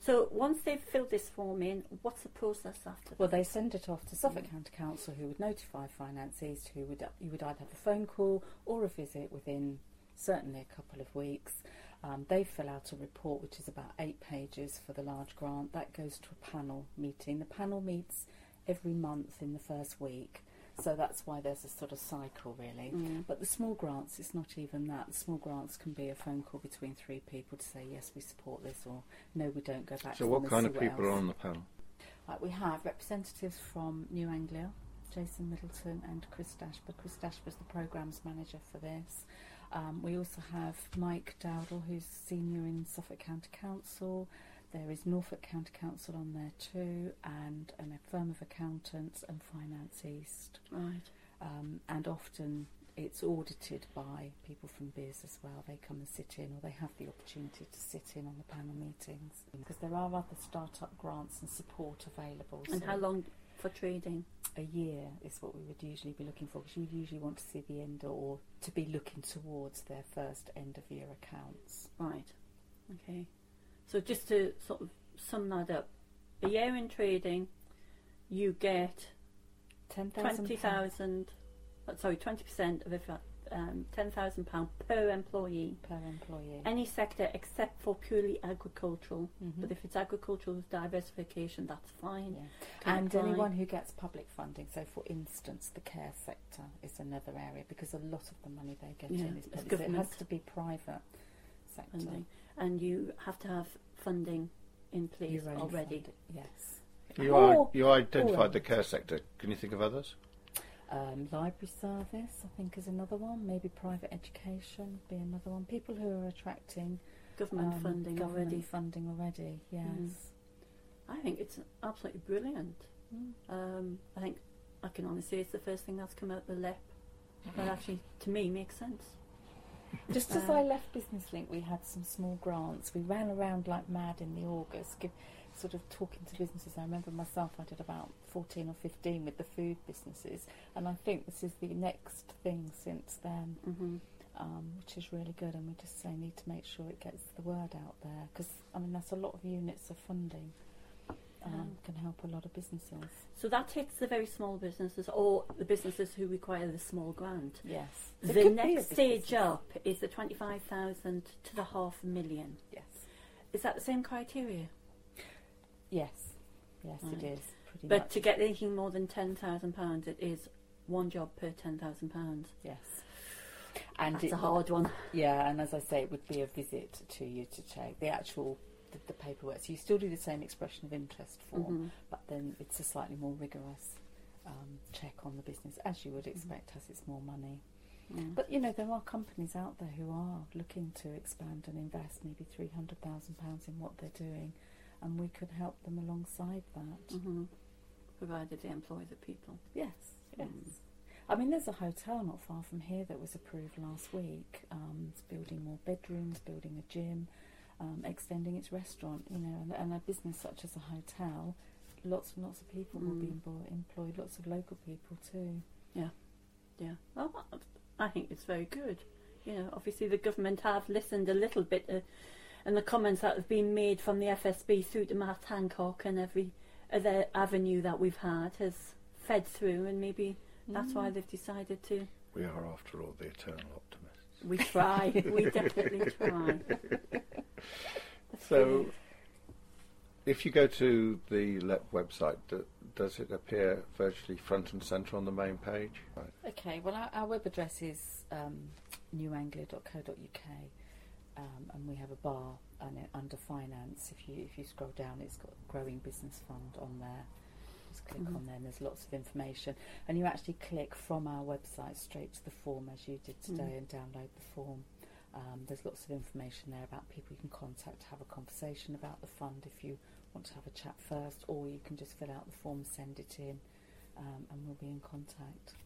So once they've filled this form in, what's the process after that? Well, they send it off to Suffolk County Council, who would notify finances, you would either have a phone call or a visit within certainly a couple of weeks. They fill out a report, which is about 8 pages for the large grant. That goes to a panel meeting. The panel meets every month in the first week. So that's why there's a sort of cycle, really. But the small grants, it's not even that. The small grants can be a phone call between 3 people to say, yes, we support this, or no, we don't, go back to So what kind of people are on the panel? We have representatives from New Anglia, Jason Middleton and Chris Dashper. Chris Dashper's the programmes manager for this. We also have Mike Dowdall, who's senior in Suffolk County Council. There is Norfolk County Council on there too, and a firm of accountants and Finance East. Right. And often it's audited by people from BIS as well. They come and sit in, or they have the opportunity to sit in on the panel meetings. Because there are other start-up grants and support available. And so how long for trading? a year is what we would usually be looking for, because you would usually want to see the end, or to be looking towards their first end-of-year accounts. Right. Okay. So just to sort of sum that up, a year in trading, you get 20,000. Sorry, 20% of £10,000 per employee. Per employee. Any sector except for purely agricultural. But if it's agricultural with diversification, that's fine. Yeah. And anyone who gets public funding. So, for instance, the care sector is another area, because a lot of the money they get in is public. So it has to be private sector. Funding. And you have to have funding in place already. Yes. You identified the care sector. Can you think of others? Library service, I think, is another one. Maybe private education would be another one. People who are attracting government funding already. Yes. I think it's absolutely brilliant. I think I can honestly say it's the first thing that's come out the lip. That actually, to me, makes sense. Just as I left Business Link, we had some small grants. We ran around like mad in the August, sort of talking to businesses. I remember myself, I did about 14 or 15 with the food businesses, and I think this is the next thing since then, which is really good. And we just need to make sure it gets the word out there, because I mean that's a lot of units of funding. Can help a lot of businesses. So that hits the very small businesses, or the businesses who require the small grant. Yes. The next stage up is the 25,000 to the 500,000. Yes. Is that the same criteria? Yes. Yes, Right. It is. Pretty But much. to get anything more than £10,000, it is one job per £10,000. Yes. And that's a hard one. Yeah, and as I say, it would be a visit to you to check the actual the paperwork. So you still do the same expression of interest form, but then it's a slightly more rigorous check on the business, as you would expect, as it's more money. But you know, there are companies out there who are looking to expand and invest maybe £300,000 in what they're doing, and we could help them alongside that. Provided they employ the people. Yes. I mean, there's a hotel not far from here that was approved last week. It's building more bedrooms, building a gym, extending its restaurant, you know, and a business such as a hotel, lots and lots of people will be employed, lots of local people too. Yeah. Well, I think it's very good. You know, obviously the government have listened a little bit, and the comments that have been made from the FSB through to Matt Hancock and every other avenue that we've had has fed through, and maybe that's why they've decided to. We are, after all, the eternal optimists. We try. We definitely try. So, if you go to the LEP website, does it appear virtually front and centre on the main page? Right. Okay, well our web address is newanglia.co.uk, and we have a bar under finance. If you scroll down, it's got Growing Business Fund on there. Just click on there and there's lots of information, and you actually click from our website straight to the form as you did today and download the form. There's lots of information there about people you can contact to have a conversation about the fund if you want to have a chat first, or you can just fill out the form, send it in, and we'll be in contact.